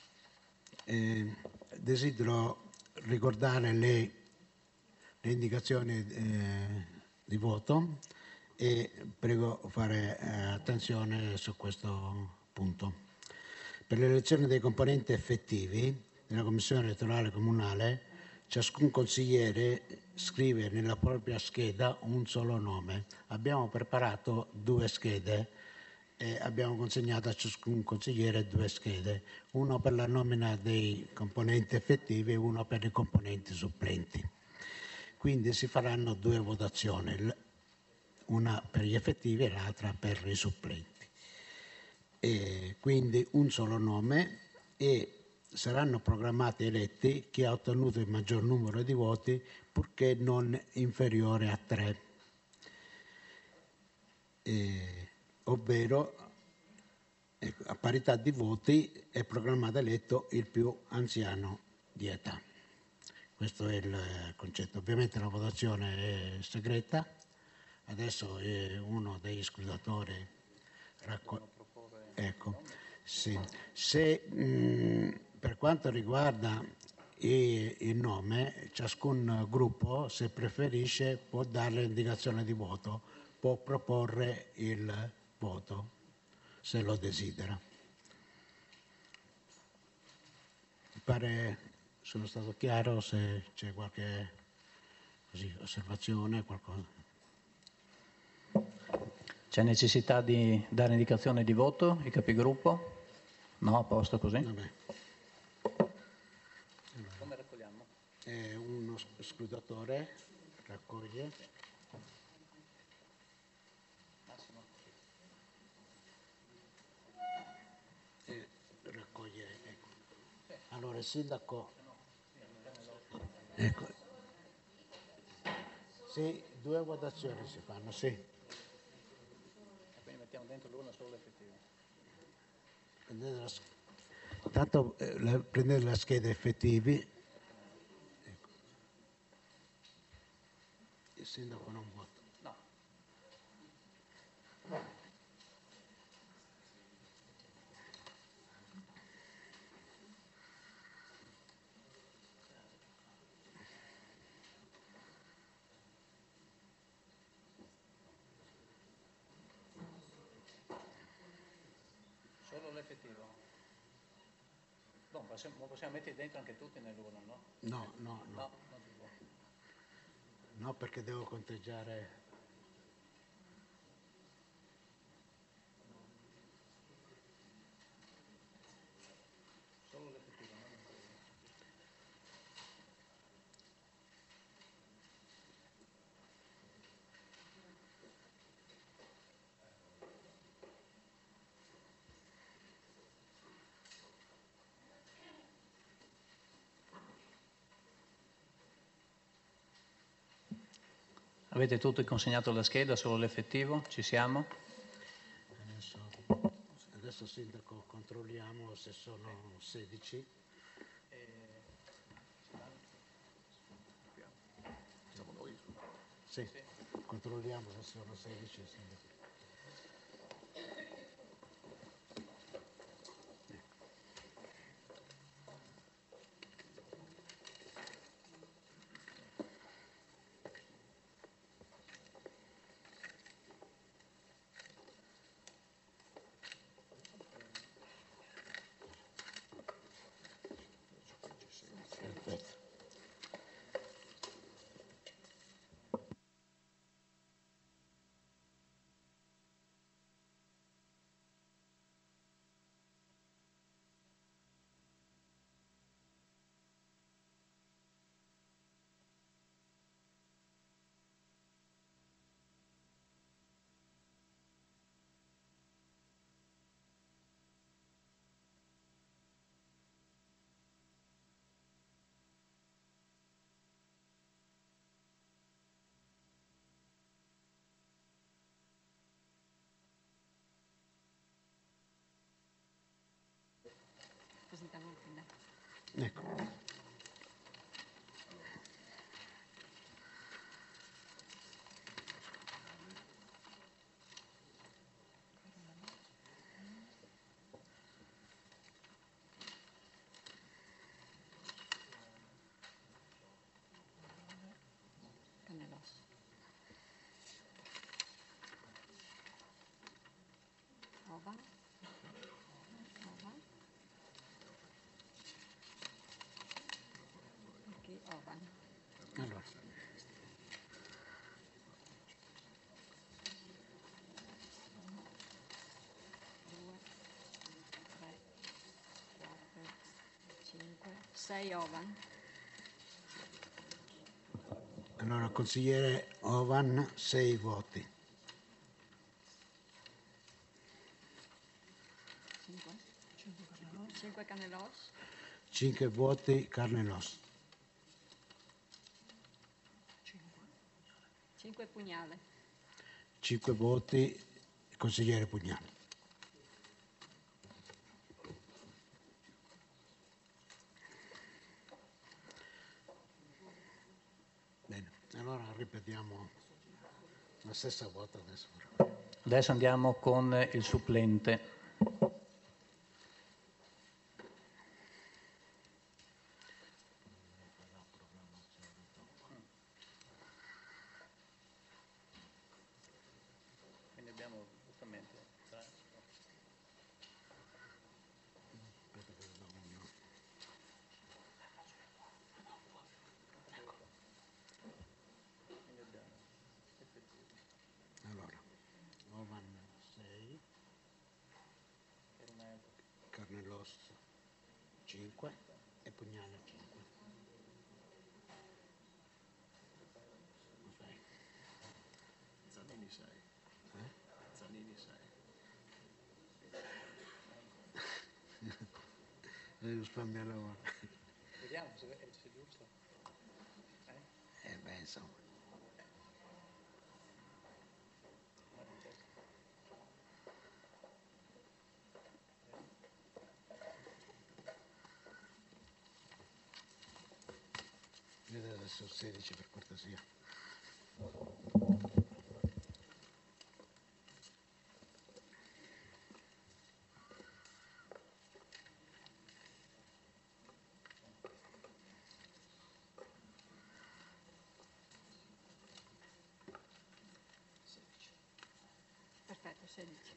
Desidero ricordare le indicazioni di voto e prego fare attenzione su questo punto. Per l'elezione dei componenti effettivi della Commissione elettorale comunale, ciascun consigliere scrive nella propria scheda un solo nome. Abbiamo preparato 2 schede e abbiamo consegnato a ciascun consigliere 2 schede, uno per la nomina dei componenti effettivi e uno per i componenti supplenti. Quindi si faranno 2 votazioni, una per gli effettivi e l'altra per i supplenti. E quindi un solo nome, e saranno programmati eletti chi ha ottenuto il maggior numero di voti, purché non inferiore a 3. Ovvero a parità di voti è programmato eletto il più anziano di età. Questo è il concetto. Ovviamente la votazione è segreta. Adesso uno degli scrutatori ecco, sì. Se per quanto riguarda il nome, ciascun gruppo, se preferisce, può dare l'indicazione di voto, può proporre il voto se lo desidera. Mi pare sono stato chiaro, se c'è qualche osservazione, qualcosa. C'è necessità di dare indicazione di voto, i capigruppo? No, a posto così? Vabbè. Come raccogliamo? Uno scrutatore raccoglie. Massimo. Raccoglie, ecco. Allora il sindaco. Ecco. Sì, 2 votazioni si fanno, sì. E quindi mettiamo dentro l'una solo l'effettivo. Intanto prendete la scheda effettivi. Ecco. Il sindaco non vota. No. Solo l'effettivo? No, possiamo mettere dentro anche tutti nell'una, no? No. No, non si può. No, perché devo conteggiare. Solo l'effettivo, no? Avete tutti consegnato la scheda, solo l'effettivo? Ci siamo? Adesso sindaco controlliamo se sono 16. Siamo noi? Sì, controlliamo se sono 16. Sindaco. Perfetto. Ecco. Allora. Sei Ovan. Allora, consigliere Ovan, 6 voti. 5 Canelos. 5 voti Carnelos. 5 Pugnale. 5 voti consigliere Pugnale. Bene, allora ripetiamo la stessa volta adesso. Adesso andiamo con il supplente. Quindi abbiamo giustamente allora, Ovan 6, Carnelos 5 e Pugnale 5. Zanini 6. Zanini 6. Risparmiare ora. vediamo se è giusto. Beh, insomma. Vedete adesso 16 per cortesia. Perfetto, 16.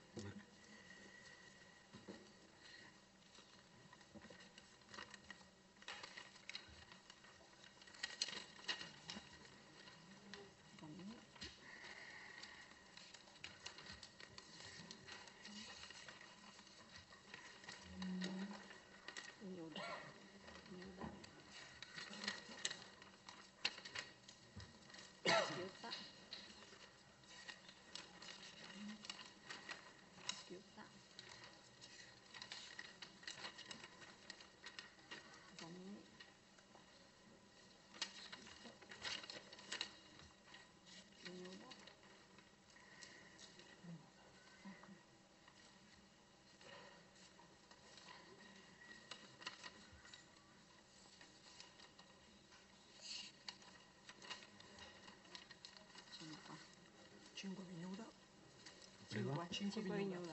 Cinque Vignuda. 5 Vignuda.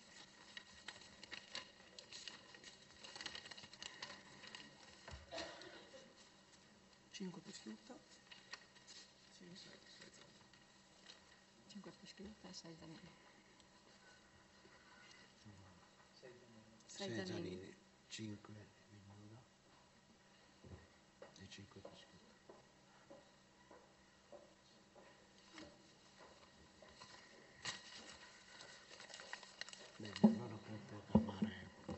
5 Pischiutta. 5 Pischiutta e 6 Zanini. 6 Zanini, 5 Vignuda e 5 Pischiutta. Bene, allora può proclamare.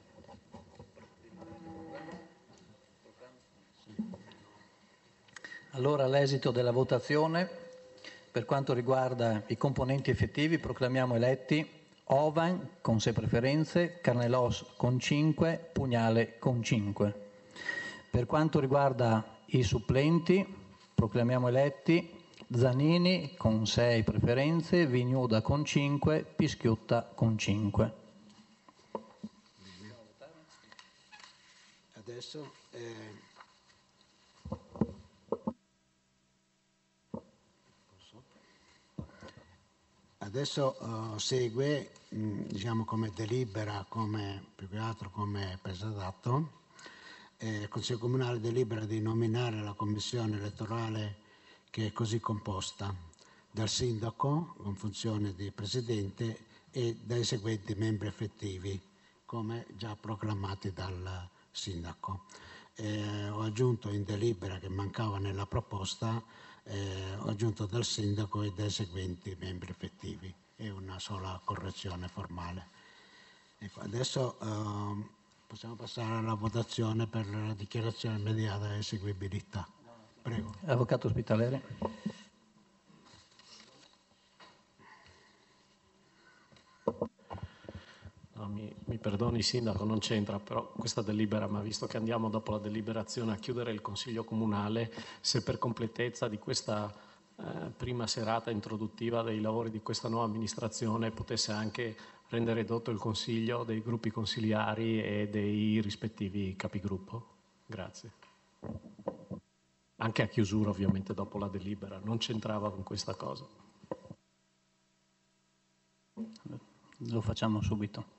Allora l'esito della votazione per quanto riguarda i componenti effettivi proclamiamo eletti Ovan con 6 preferenze, Carnelos con 5, Pugnale con 5. Per quanto riguarda i supplenti proclamiamo eletti Zanini con 6 preferenze, Vignuda con 5, Pischiutta con 5. Adesso segue, diciamo, come delibera, più che altro come presa d'atto. Il Consiglio Comunale delibera di nominare la commissione elettorale che è così composta: dal sindaco, con funzione di presidente, e dai seguenti membri effettivi, come già proclamati dal sindaco. Ho aggiunto in delibera, che mancava nella proposta, ho aggiunto dal sindaco e dai seguenti membri effettivi. È una sola correzione formale. Ecco, adesso possiamo passare alla votazione per la dichiarazione immediata di eseguibilità. Prego. Avvocato Spitaleri. No, mi perdoni Sindaco, non c'entra, però questa delibera, ma visto che andiamo dopo la deliberazione a chiudere il Consiglio Comunale, se per completezza di questa prima serata introduttiva dei lavori di questa nuova amministrazione potesse anche rendere edotto il Consiglio dei gruppi consiliari e dei rispettivi capigruppo. Grazie. Anche a chiusura ovviamente dopo la delibera, non c'entrava con questa cosa. Lo facciamo subito.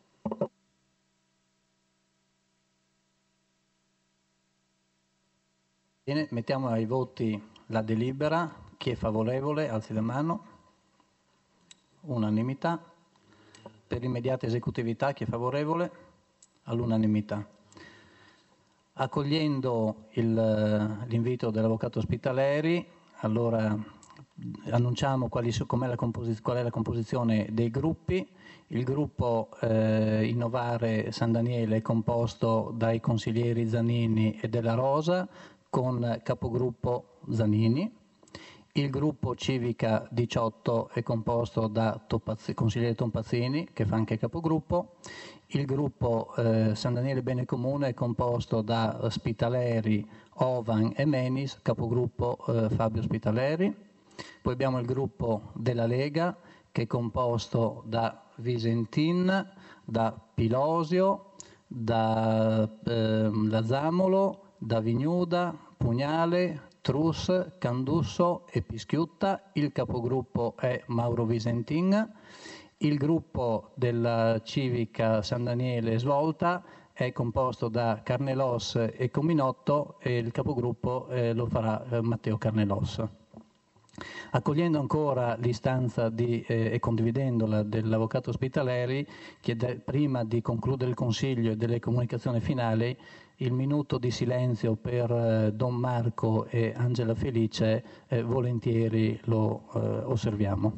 Bene, mettiamo ai voti la delibera. Chi è favorevole alzi la mano. Unanimità. Per l'immediata esecutività chi è favorevole? All'unanimità. Accogliendo l'invito dell'Avvocato Spitaleri, allora annunciamo qual è la composizione dei gruppi. Il gruppo Innovare San Daniele è composto dai consiglieri Zanini e Della Rosa, con capogruppo Zanini. Il gruppo Civica 18 è composto da consigliere Tompazzini, che fa anche capogruppo. Il gruppo San Daniele Bene Comune è composto da Spitaleri, Ovan e Menis, capogruppo Fabio Spitaleri. Poi abbiamo il gruppo della Lega, che è composto da Visentin, da Pilosio, da Lazzamolo, da Vignuda, Pugnale, Trus, Candusso e Pischiutta. Il capogruppo è Mauro Visentin. Il gruppo della Civica San Daniele Svolta è composto da Carnelos e Cominotto, e il capogruppo lo farà Matteo Carnelos. Accogliendo ancora l'istanza e condividendola dell'Avvocato Spitaleri, prima di concludere il Consiglio e delle comunicazioni finali, il minuto di silenzio per Don Marco e Angela Felice, volentieri lo osserviamo.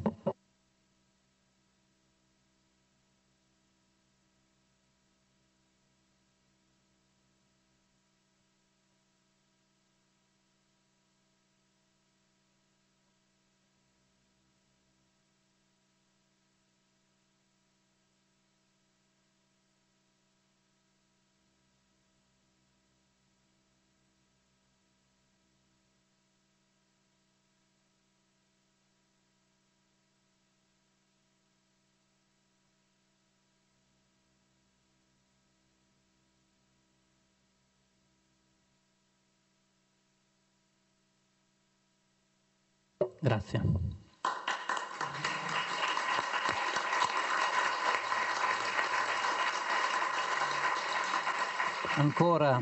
Grazie. Ancora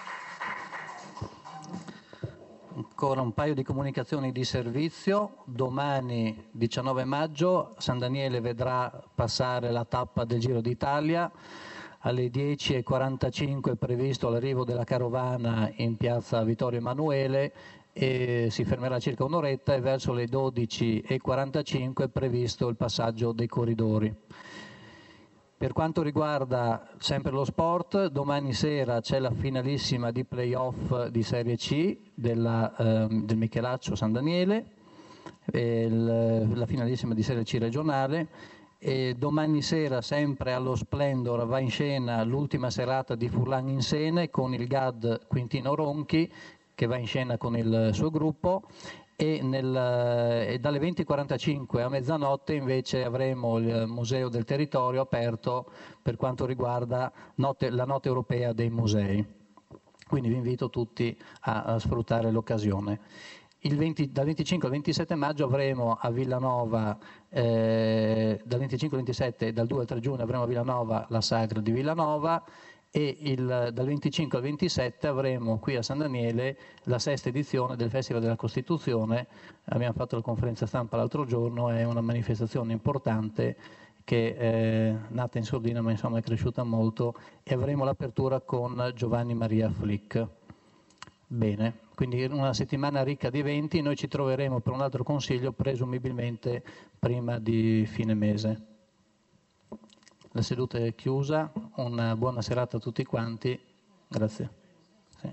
un paio di comunicazioni di servizio. Domani, 19 maggio, San Daniele vedrà passare la tappa del Giro d'Italia. Alle 10:45 è previsto l'arrivo della carovana in piazza Vittorio Emanuele e si fermerà circa un'oretta, e verso le 12:45 è previsto il passaggio dei corridori. Per quanto riguarda sempre lo sport, domani sera c'è la finalissima di playoff di Serie C del Michelaccio San Daniele, la finalissima di Serie C regionale, e domani sera sempre allo Splendor va in scena l'ultima serata di Furlan in Sene con il GAD Quintino Ronchi, che va in scena con il suo gruppo, e dalle 20:45 a mezzanotte invece avremo il Museo del Territorio aperto per quanto riguarda la Notte Europea dei Musei. Quindi vi invito tutti a sfruttare l'occasione. Dal 25 al 27 maggio avremo a Villanova, dal 25 al 27 e dal 2 al 3 giugno avremo a Villanova la Sagra di Villanova, e dal 25 al 27 avremo qui a San Daniele la sesta edizione del Festival della Costituzione. Abbiamo fatto la conferenza stampa l'altro giorno, è una manifestazione importante che è nata in sordina ma insomma è cresciuta molto, e avremo l'apertura con Giovanni Maria Flick. Bene, quindi una settimana ricca di eventi. Noi ci troveremo per un altro consiglio presumibilmente prima di fine mese. La seduta è chiusa, una buona serata a tutti quanti, grazie. Sì.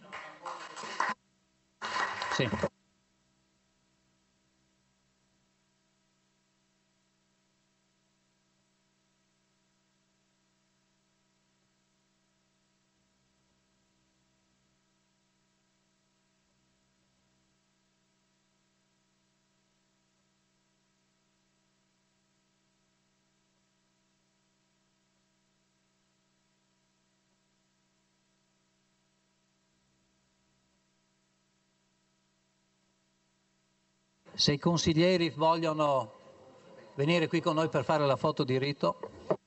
Sì. Se i consiglieri vogliono venire qui con noi per fare la foto di rito.